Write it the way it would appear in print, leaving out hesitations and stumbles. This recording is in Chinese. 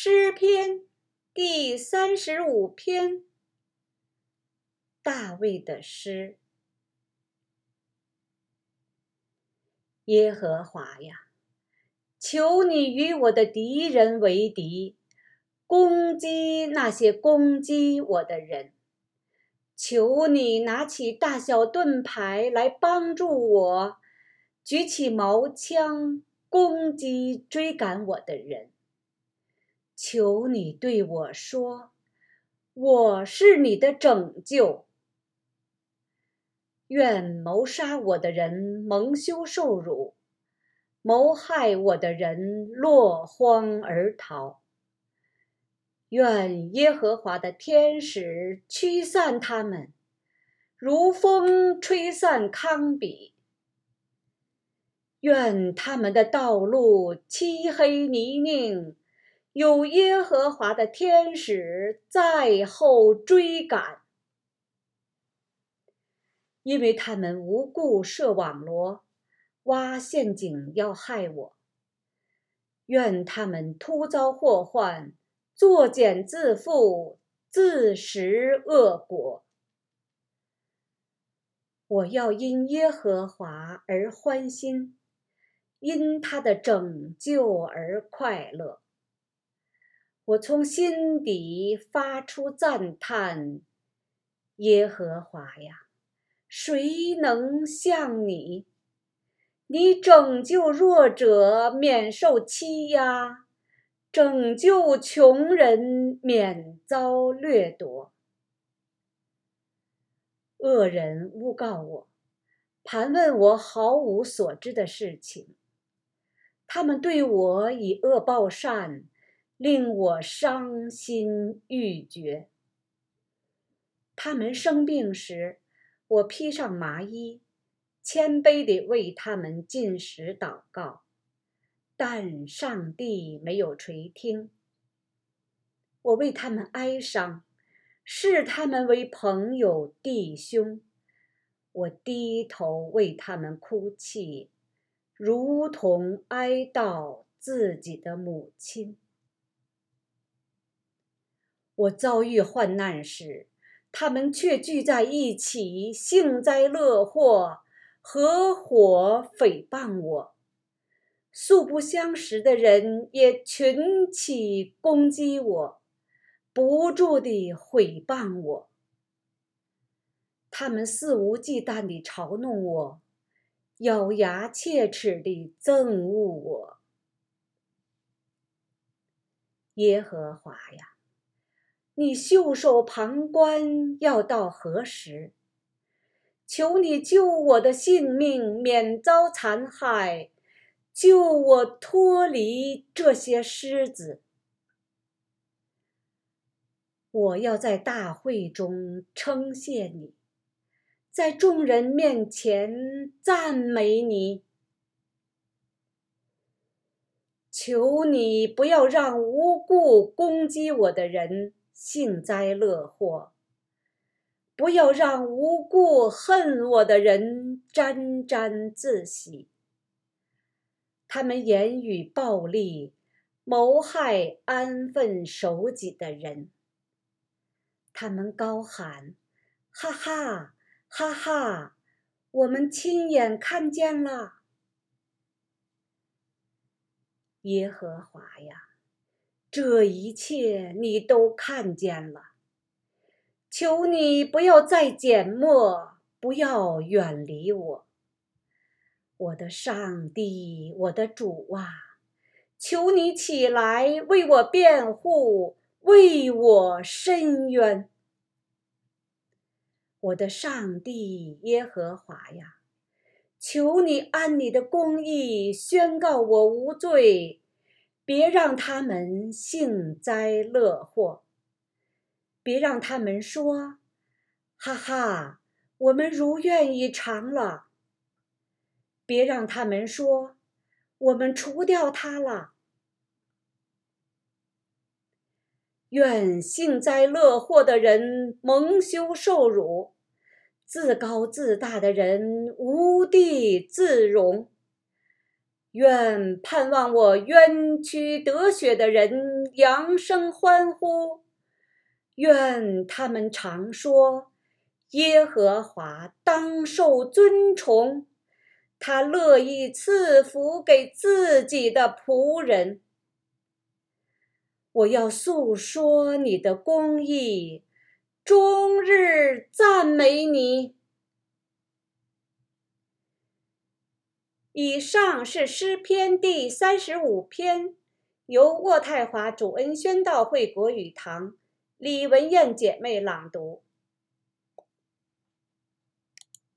诗篇第35篇，大卫的诗。耶和华呀，求你与我的敌人为敌，攻击那些攻击我的人。求你拿起大小盾牌来帮助我，举起矛枪攻击追赶我的人。求你对我说，我是你的拯救。愿谋杀我的人蒙羞受辱，谋害我的人落荒而逃。愿耶和华的天使驱散他们，如风吹散糠秕。愿他们的道路漆黑泥泞，有耶和华的天使在后追赶。因为他们无故设网罗，挖陷阱要害我。愿他们突遭祸患，作茧自缚，自食恶果。我要因耶和华而欢心，因他的拯救而快乐。我从心底发出赞叹，耶和华呀，谁能像你？你拯救弱者免受欺压，拯救穷人免遭掠夺。恶人诬告我，盘问我毫无所知的事情。他们对我以恶报善，令我伤心欲绝。他们生病时，我披上麻衣，谦卑地为他们进食祷告，但上帝没有垂听。我为他们哀伤，视他们为朋友弟兄，我低头为他们哭泣，如同哀悼自己的母亲。我遭遇患难时，他们却聚在一起，幸灾乐祸，合伙诽谤我。素不相识的人也群起攻击我，不住地毁谤我。他们肆无忌惮地嘲弄我，咬牙切齿地憎恶我。耶和华呀，你袖手旁观要到何时？求你救我的性命免遭残害，救我脱离这些狮子。我要在大会中称谢你，在众人面前赞美你。求你不要让无故攻击我的人幸灾乐祸，不要让无故恨我的人沾沾自喜。他们言语暴力，谋害安分守己的人。他们高喊，哈哈，哈哈，我们亲眼看见了。耶和华呀，这一切你都看见了。求你不要再缄默，不要远离我。我的上帝，我的主啊，求你起来为我辩护，为我伸冤。我的上帝耶和华呀，求你按你的公义宣告我无罪，别让他们幸灾乐祸，别让他们说，哈哈，我们如愿以偿了。别让他们说，我们除掉他了。愿幸灾乐祸的人蒙羞受辱，自高自大的人无地自容。 愿盼望我冤屈得雪的人扬声欢呼，愿他们常说耶和华当受尊崇，他乐意赐福给自己的仆人。我要诉说你的公义，终日赞美你。以上是诗篇第35篇，由渥太华主恩宣道会国语堂李文燕姐妹朗读。